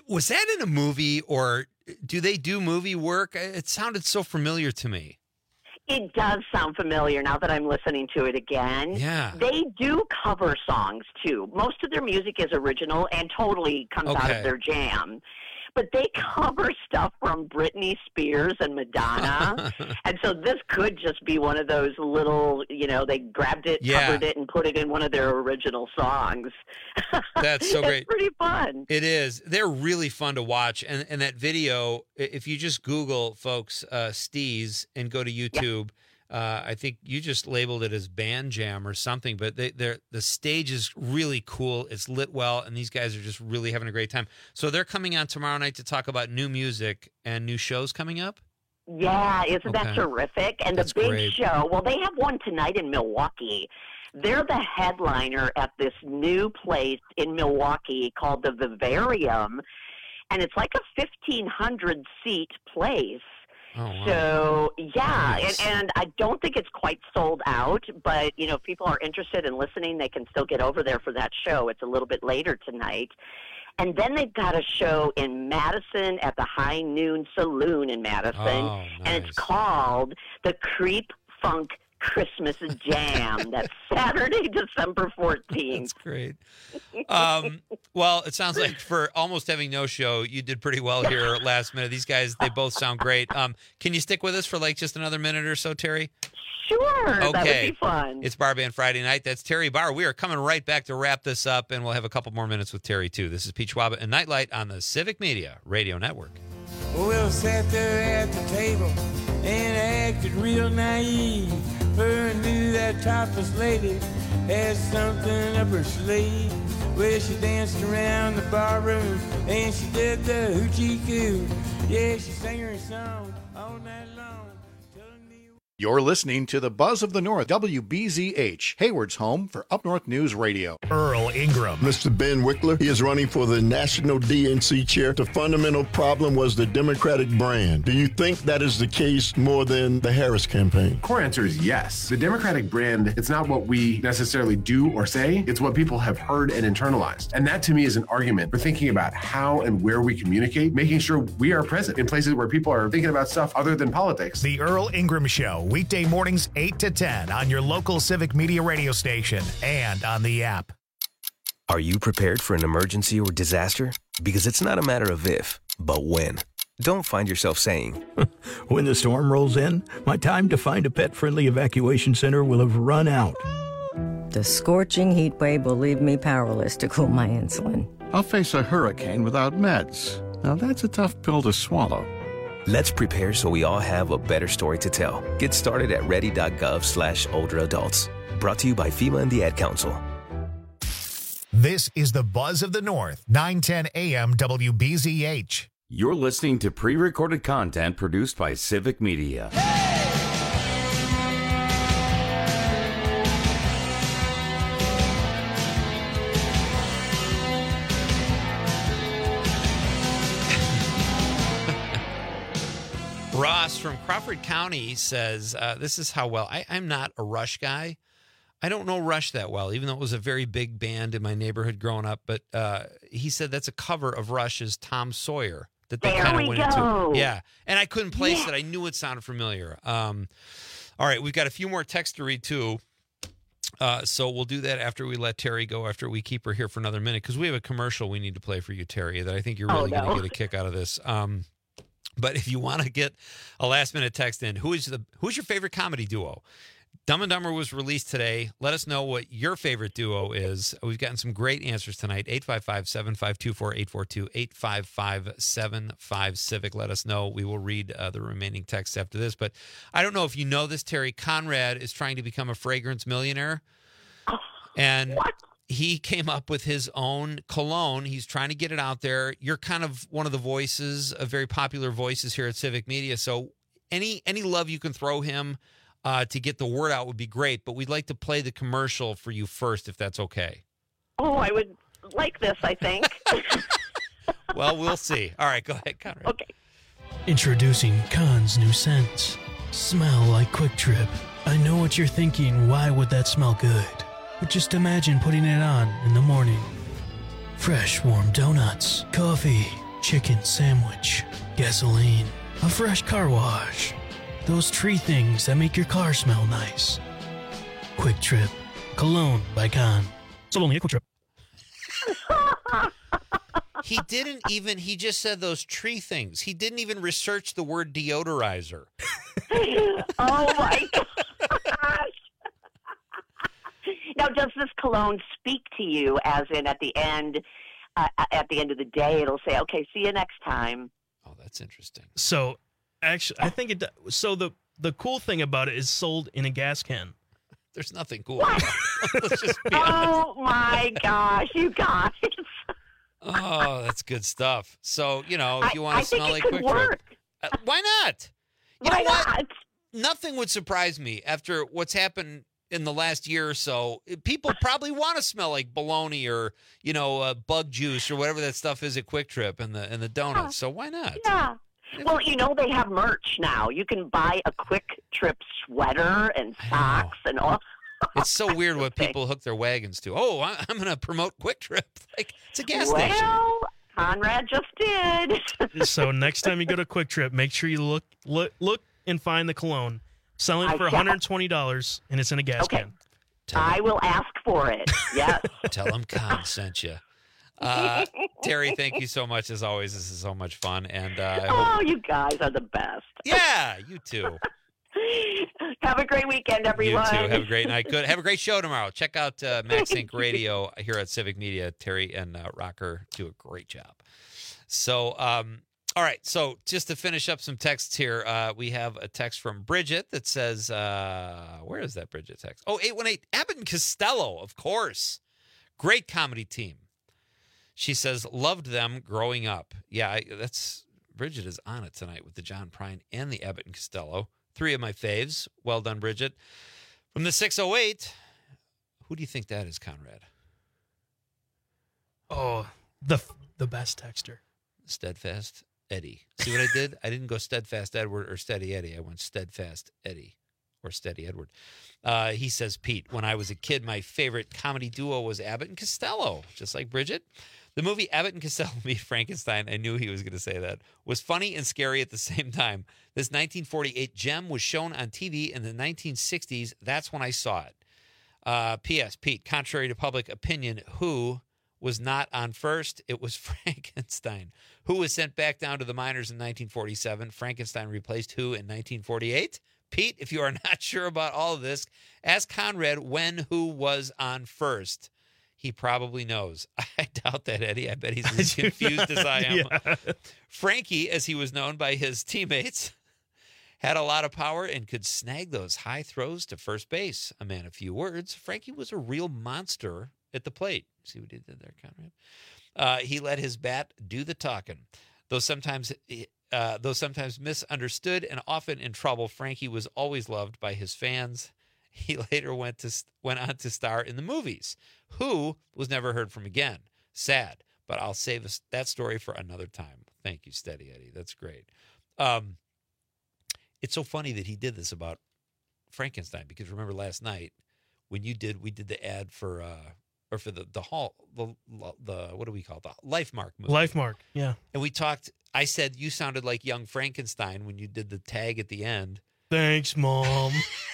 Was that in a movie, or do they do movie work? It sounded so familiar to me. It does sound familiar now that I'm listening to it again. Yeah. They do cover songs, too. Most of their music is original and totally comes out Okay. of their jam. But they cover stuff from Britney Spears and Madonna. And so this could just be one of those little, you know, they grabbed it, Yeah. covered it, and put it in one of their original songs. That's so great. It's pretty fun. It is. They're really fun to watch. And and that video, i- if you just Google, folks, uh, Steez and go to YouTube, uh, I think you just labeled it as Band Jam or something, but they, they're, the stage is really cool. It's lit well, and these guys are just really having a great time. So they're coming on tomorrow night to talk about new music and new shows coming up? Yeah, isn't that Okay. terrific? And That's the big great. show, well, they have one tonight in Milwaukee. They're the headliner at this new place in Milwaukee called the Vivarium, and it's like a fifteen hundred seat place. Oh, wow. So, yeah, Nice. and, and I don't think it's quite sold out, but, you know, if people are interested in listening, they can still get over there for that show. It's a little bit later tonight. And then they've got a show in Madison at the High Noon Saloon in Madison, Oh, and it's called the Creep Funk Christmas Jam. That's Saturday, December fourteenth. That's great. Um, well, it sounds like for almost having no show, you did pretty well here last minute. These guys, they both sound great. Um, can you stick with us for like just another minute or so, Terry? Sure, Okay. that would be fun. It's Bar Band Friday night. That's Terry Barr. We are coming right back to wrap this up, and we'll have a couple more minutes with Terry, too. This is Pete Schwab and Nightlight on the Civic Media Radio Network. Well, sat there at the table and acted real naive. Her knew that topless lady had something up her sleeve. Well, she danced around the barroom and she did the hoochie coo. Yeah, she sang her song all night long. You're listening to the Buzz of the North, W B Z H, Hayward's home for Up North News Radio. Earl Ingram. Mister Ben Wickler, he is running for the National D N C chair. The fundamental problem was the Democratic brand. Do you think that is the case more than the Harris campaign? Core answer is yes. The Democratic brand, it's not what we necessarily do or say, it's what people have heard and internalized. And that to me is an argument for thinking about how and where we communicate, making sure we are present in places where people are thinking about stuff other than politics. The Earl Ingram Show, weekday mornings eight to ten on your local Civic Media radio station and on the app. Are you prepared for an emergency or disaster? Because it's not a matter of if, but when. Don't find yourself saying, When the storm rolls in, my time to find a pet-friendly evacuation center will have run out. The scorching heat wave will leave me powerless to cool my insulin. I'll face a hurricane without meds. Now that's a tough pill to swallow. let's prepare so we all have a better story to tell. Get started at ready.gov slash older adults. Brought to you by FEMA and the Ad Council. This is the Buzz of the North, nine ten A M W B Z H. You're listening to pre-recorded content produced by Civic Media. Ross from Crawford County says, uh, this is how well, I, I'm not a Rush guy. I don't know Rush that well, even though it was a very big band in my neighborhood growing up. But uh, he said that's a cover of Rush's Tom Sawyer that they There kind we of went go. into. Yeah, and I couldn't place Yeah. it. I knew it sounded familiar. Um, all right, we've got a few more texts to read too. Uh, so we'll do that after we let Terry go, after we keep her here for another minute, because we have a commercial we need to play for you, Terry, that I think you're Oh, really no. going to get a kick out of this. Um, but if you want to get a last minute text in, who is the who's your favorite comedy duo? Dumb and Dumber was released today. Let us know what your favorite duo is. We've gotten some great answers tonight. eight five five, seven five two, four eight four two, eight five five, seven five, Civic. Let us know. We will read uh, the remaining texts after this. But I don't know if you know this, Terry. Conrad is trying to become a fragrance millionaire. And he came up with his own cologne. He's trying to get it out there. You're kind of one of the voices, of very popular voices here at Civic Media. So any any love you can throw him uh, to get the word out would be great. But we'd like to play the commercial for you first, if that's okay. Oh, I would like this, I think. Well, we'll see. All right, go ahead, Conrad. Okay. Introducing Khan's new scents. Smell like Quick Trip. I know what you're thinking. Why would that smell good? But just imagine putting it on in the morning. Fresh, warm donuts, coffee, chicken sandwich, gasoline, a fresh car wash, those tree things that make your car smell nice. Quick Trip, Cologne by Con. So only a Quick Trip. He didn't even, he just said those tree things. He didn't even research the word deodorizer. Oh, my gosh. Now, does this cologne speak to you as in at the end, uh, at the end of the day, it'll say, okay, see you next time. Oh, that's interesting. So, actually, I think it, do- so the, the cool thing about it is sold in a gas can. There's nothing cool about it. Let's just be honest. Oh, my gosh, you guys. Oh, that's good stuff. So, you know, if you want I- I to smell think like it could Quick Trip, work. uh, why not? You Why know what? not? Nothing would surprise me after what's happened in the last year or so. People probably want to smell like bologna or, you know, uh, bug juice or whatever that stuff is at Quick Trip and the and the donuts. So why not? Yeah. Well, you know, they have merch now. You can buy a Quick Trip sweater and socks and all. It's so weird what people hook their wagons to. Oh, I- I'm going to promote Quick Trip. Like, it's a gas well, station. Conrad just did. So next time you go to Quick Trip, make sure you look look, look and find the cologne. Selling I it for shall. one hundred twenty dollars, and it's in a gas Okay. can. I will ask for it. Yes. Tell them Con sent you. Uh, Terry, thank you so much as always. This is so much fun. And uh, I hope, Oh, you guys are the best. yeah, you too. Have a great weekend, You everyone. too. Have a great night. Good. Have a great show tomorrow. Check out uh, Max Inc Radio here at Civic Media. Terry and uh, Rocker do a great job. So, um, all right. So, just to finish up some texts here, uh, we have a text from Bridget that says, uh, where is that Bridget text? Oh, eight one eight Abbott and Costello, of course. Great comedy team. She says, loved them growing up. Yeah, I, that's Bridget is on it tonight with the John Prine and the Abbott and Costello. Three of my faves. Well done, Bridget. From the six oh eight, who do you think that is, Conrad? Oh, the the best texter. Steadfast Eddie. See what I did? I didn't go Steadfast Edward or Steady Eddie. I went Steadfast Eddie or Steady Edward. Uh, he says, Pete, when I was a kid, my favorite comedy duo was Abbott and Costello, just like Bridget. The movie Abbott and Costello Meet Frankenstein, I knew he was going to say that, was funny and scary at the same time. This nineteen forty-eight gem was shown on T V in the nineteen sixties. That's when I saw it. Uh, P S. Pete, contrary to public opinion, who was not on first? It was Frankenstein. Who was sent back down to the minors in nineteen forty-seven? Frankenstein replaced who in nineteen forty-eight? Pete, if you are not sure about all of this, ask Conrad when who was on first. He probably knows. I doubt that, Eddie. I bet he's as confused as I am. Yeah. Frankie, as he was known by his teammates, had a lot of power and could snag those high throws to first base. A man of few words, Frankie was a real monster at the plate. See what he did there, Conrad? Uh, he let his bat do the talking. Though sometimes, uh, though sometimes misunderstood and often in trouble, Frankie was always loved by his fans. He later went to went on to star in the movies. Who was never heard from again. Sad, but I'll save us that story for another time. Thank you, Steady Eddie. That's great. Um, it's so funny that he did this about Frankenstein, because remember last night when you did, we did the ad for, uh, or for the the hall, the the what do we call it? The Lifemark movie. Lifemark, yeah. And we talked. I said you sounded like young Frankenstein when you did the tag at the end. Thanks, Mom.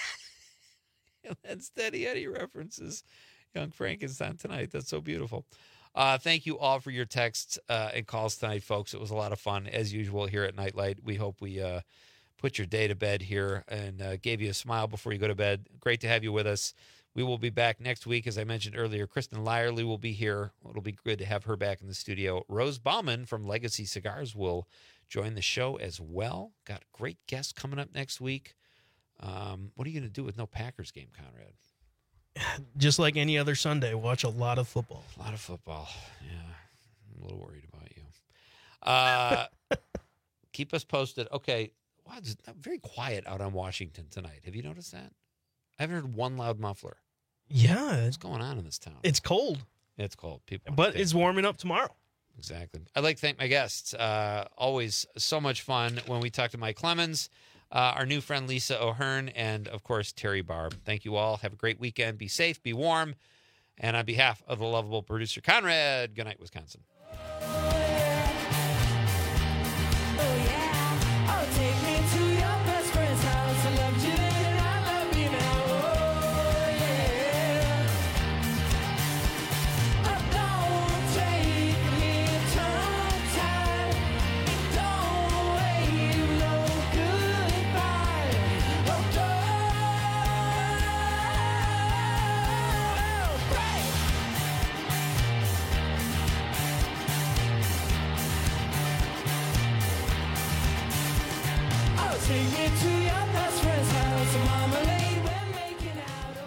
And then Steady Eddie references young Frankenstein tonight. That's so beautiful. Uh, thank you all for your texts uh, and calls tonight, folks. It was a lot of fun, as usual, here at Nightlight. We hope we uh, put your day to bed here and uh, gave you a smile before you go to bed. Great to have you with us. We will be back next week. As I mentioned earlier, Kristen Lyerly will be here. It'll be good to have her back in the studio. Rose Bauman from Legacy Cigars will join the show as well. Got a great guest coming up next week. Um, what are you going to do with no Packers game, Conrad? Just like any other Sunday, watch a lot of football. A lot of football. Yeah. I'm a little worried about you. Uh, keep us posted. Okay. Wow, it's very quiet out on Washington tonight. Have you noticed that? I haven't heard one loud muffler. Yeah. What's going on in this town? It's cold. It's cold. People, but it's warming up tomorrow. Exactly. I'd like to thank my guests. Uh, always so much fun when we talk to Mike Clemens. Uh, our new friend Lisa O'Hearn, and, of course, Terry Barb. Thank you all. Have a great weekend. Be safe. Be warm. And on behalf of the lovable producer, Conrad, good night, Wisconsin. Take me to your best friend's house, marmalade, we're making out.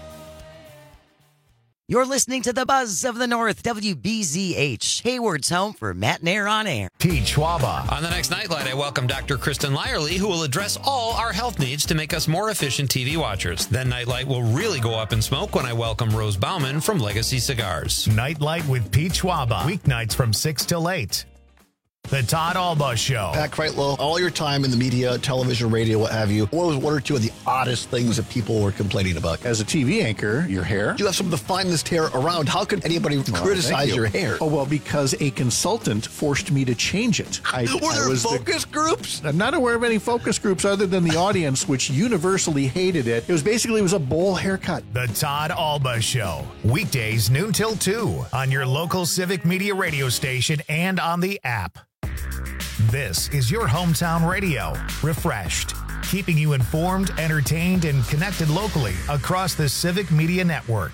You're listening to the Buzz of the North, W B Z H, Hayward's home for Matt Nair on air. Pete Schwaba. On the next Nightlight, I welcome Doctor Kristen Lyerly, who will address all our health needs to make us more efficient T V watchers. Then Nightlight will really go up in smoke when I welcome Rose Bauman from Legacy Cigars. Nightlight with Pete Schwaba. Weeknights from six till eight. The Todd Alba Show. Pat Kreitlow, all your time in the media, television, radio, what have you, what was one or two of the oddest things that people were complaining about? As a T V anchor, your hair. You have some of the finest hair around. How could anybody Oh, criticize thank you. your hair? Oh, well, because a consultant forced me to change it. I, Were I there was focus the, groups? I'm not aware of any focus groups other than the audience, which universally hated it. It was basically it was a bowl haircut. The Todd Alba Show. Weekdays noon till two on your local Civic Media radio station and on the app. This is your hometown radio. Refreshed. Keeping you informed, entertained, and connected locally across the Civic Media Network.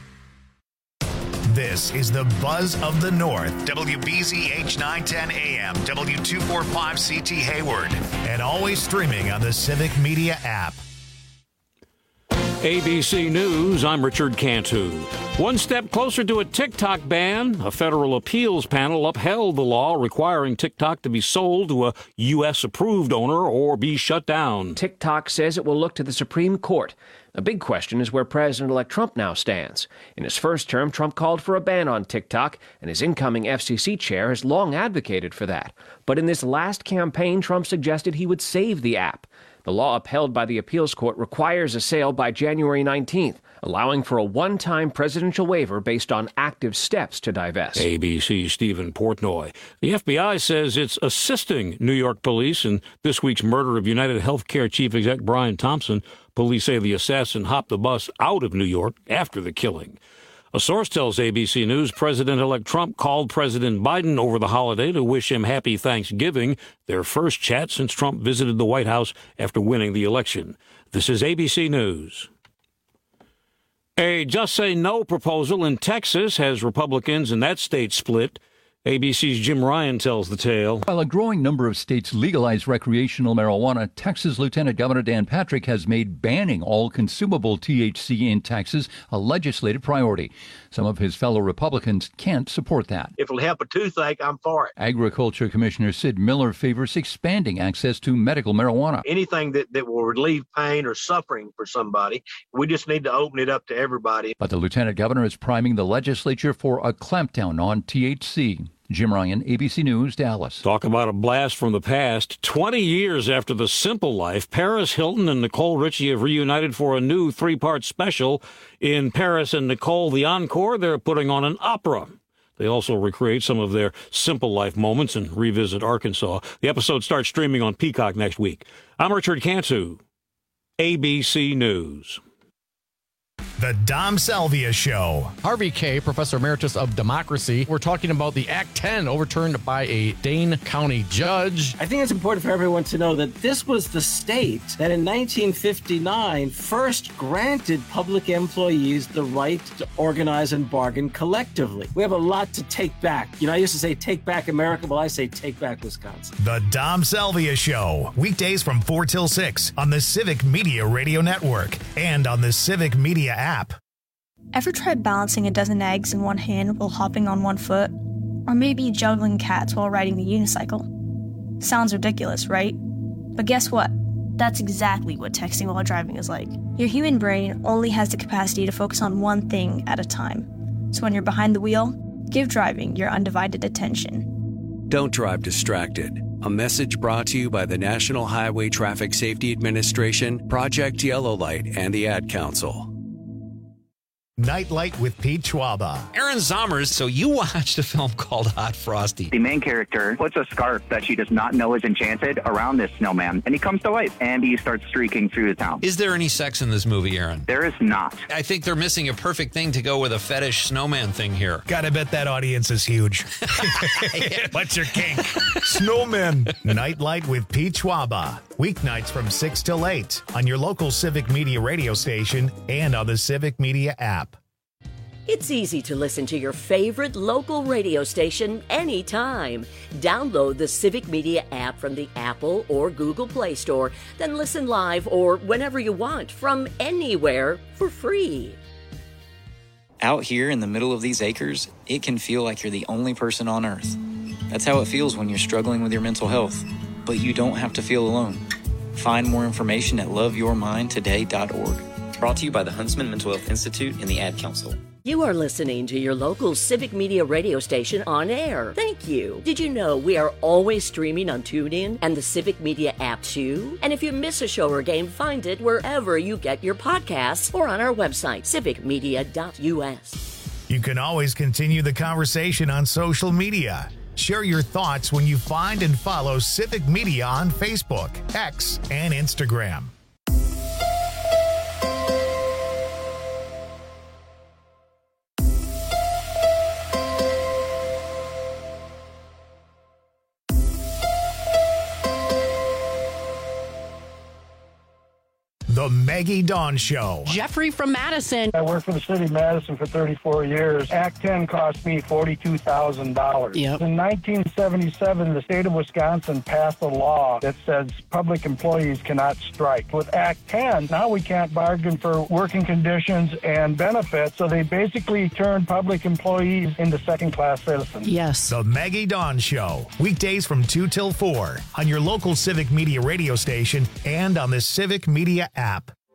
This is the Buzz of the North. W B Z H nine ten A M, W two forty-five C T Hayward, and always streaming on the Civic Media app. A B C News, I'm Richard Cantu. One step closer to a TikTok ban, a federal appeals panel upheld the law requiring TikTok to be sold to a U S-approved owner or be shut down. TikTok says it will look to the Supreme Court. The big question is where President-elect Trump now stands. In his first term, Trump called for a ban on TikTok, and his incoming F C C chair has long advocated for that. But in this last campaign, Trump suggested he would save the app. The law upheld by the appeals court requires a sale by January nineteenth, allowing for a one-time presidential waiver based on active steps to divest. A B C's Stephen Portnoy. The F B I says it's assisting New York police in this week's murder of United Healthcare Chief Exec Brian Thompson. Police say the assassin hopped the bus out of New York after the killing. A source tells A B C News President-elect Trump called President Biden over the holiday to wish him happy Thanksgiving, their first chat since Trump visited the White House after winning the election. This is A B C News. A Just Say No proposal in Texas has Republicans in that state split. A B C's Jim Ryan tells the tale. While a growing number of states legalize recreational marijuana, Texas Lieutenant Governor Dan Patrick has made banning all consumable T H C in Texas a legislative priority. Some of his fellow Republicans can't support that. If it'll help a toothache, I'm for it. Agriculture Commissioner Sid Miller favors expanding access to medical marijuana. Anything that, that will relieve pain or suffering for somebody, we just need to open it up to everybody. But the Lieutenant Governor is priming the legislature for a clampdown on T H C. Jim Ryan, A B C News, Dallas. Talk about a blast from the past. twenty years after The Simple Life, Paris Hilton and Nicole Richie have reunited for a new three-part special. In Paris and Nicole, the encore, they're putting on an opera. They also recreate some of their Simple Life moments and revisit Arkansas. The episode starts streaming on Peacock next week. I'm Richard Cantu, A B C News. The Dom Salvia Show. Harvey Kaye, Professor Emeritus of Democracy. We're talking about the Act ten overturned by a Dane County judge. I think it's important for everyone to know that this was the state that in nineteen fifty-nine first granted public employees the right to organize and bargain collectively. We have a lot to take back. You know, I used to say take back America. Well, I say take back Wisconsin. The Dom Salvia Show. Weekdays from four till six on the Civic Media Radio Network and on the Civic Media app. Ever tried balancing a dozen eggs in one hand while hopping on one foot? Or maybe juggling cats while riding the unicycle? Sounds ridiculous, right? But guess what? That's exactly what texting while driving is like. Your human brain only has the capacity to focus on one thing at a time. So when you're behind the wheel, give driving your undivided attention. Don't drive distracted. A message brought to you by the National Highway Traffic Safety Administration, Project Yellow Light, and the Ad Council. Nightlight with Pete Schwaba. Aaron Sommers, so you watched a film called Hot Frosty. The main character puts a scarf that she does not know is enchanted around this snowman, and he comes to life, and he starts streaking through the town. Is there any sex in this movie, Aaron? There is not. I think they're missing a perfect thing to go with a fetish snowman thing here. Gotta bet that audience is huge. What's your kink? Snowmen. Nightlight with Pete Schwaba. Weeknights from six till eight on your local Civic Media radio station and on the Civic Media app. It's easy to listen to your favorite local radio station anytime. Download the Civic Media app from the Apple or Google Play Store, then listen live or whenever you want from anywhere for free. Out here in the middle of these acres, it can feel like you're the only person on Earth. That's how it feels when you're struggling with your mental health. But you don't have to feel alone. Find more information at love your mind today dot org. Brought to you by the Huntsman Mental Health Institute and the Ad Council. You are listening to your local Civic Media radio station on air. Thank you. Did you know we are always streaming on TuneIn and the Civic Media app too? And if you miss a show or game, find it wherever you get your podcasts or on our website, civic media dot u s. You can always continue the conversation on social media. Share your thoughts when you find and follow Civic Media on Facebook, X, and Instagram. The Maggie Dawn Show. Jeffrey from Madison. I worked for the city of Madison for thirty-four years. Act ten cost me forty-two thousand dollars. Yep. In nineteen seventy-seven, the state of Wisconsin passed a law that says public employees cannot strike. With Act ten, now we can't bargain for working conditions and benefits, so they basically turned public employees into second-class citizens. Yes. The Maggie Dawn Show. Weekdays from two till four on your local Civic Media radio station and on the Civic Media app.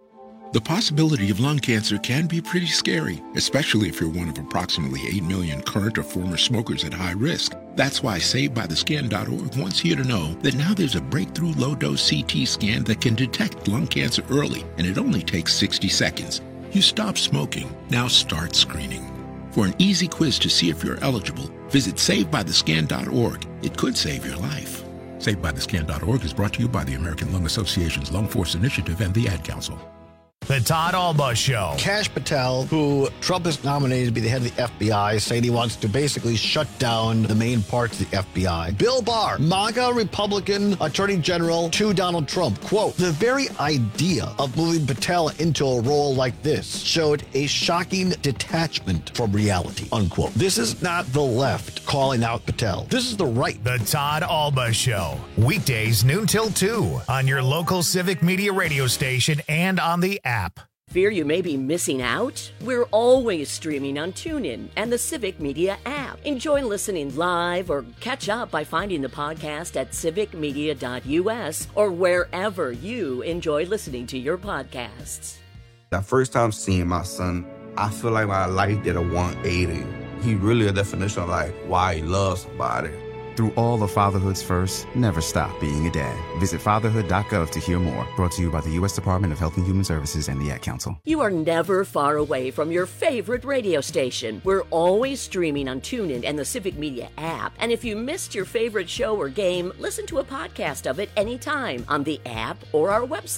The possibility of lung cancer can be pretty scary, especially if you're one of approximately eight million current or former smokers at high risk. That's why saved by the scan dot org wants you to know that now there's a breakthrough low-dose C T scan that can detect lung cancer early, and it only takes sixty seconds. You stop smoking, now start screening. For an easy quiz to see if you're eligible, visit saved by the scan dot org. It could save your life. saved by the scan dot org is brought to you by the American Lung Association's Lung Force Initiative and the Ad Council. The Todd Alba Show. Kash Patel, who Trump has nominated to be the head of the F B I, saying he wants to basically shut down the main parts of the F B I. Bill Barr, MAGA Republican Attorney General to Donald Trump. Quote, the very idea of moving Patel into a role like this showed a shocking detachment from reality, unquote. This is not the left calling out Patel. This is the right. The Todd Alba Show. Weekdays noon till two on your local Civic Media radio station and on the app. Fear you may be missing out? We're always streaming on TuneIn and the Civic Media app. Enjoy listening live or catch up by finding the podcast at civic media dot u s or wherever you enjoy listening to your podcasts. That first time seeing my son, I feel like my life did a one eighty. He really a definition of like why he loves somebody. Through all the fatherhood's first, never stop being a dad. Visit fatherhood dot gov to hear more. Brought to you by the U S Department of Health and Human Services and the Ad Council. You are never far away from your favorite radio station. We're always streaming on TuneIn and the Civic Media app. And if you missed your favorite show or game, listen to a podcast of it anytime on the app or our website.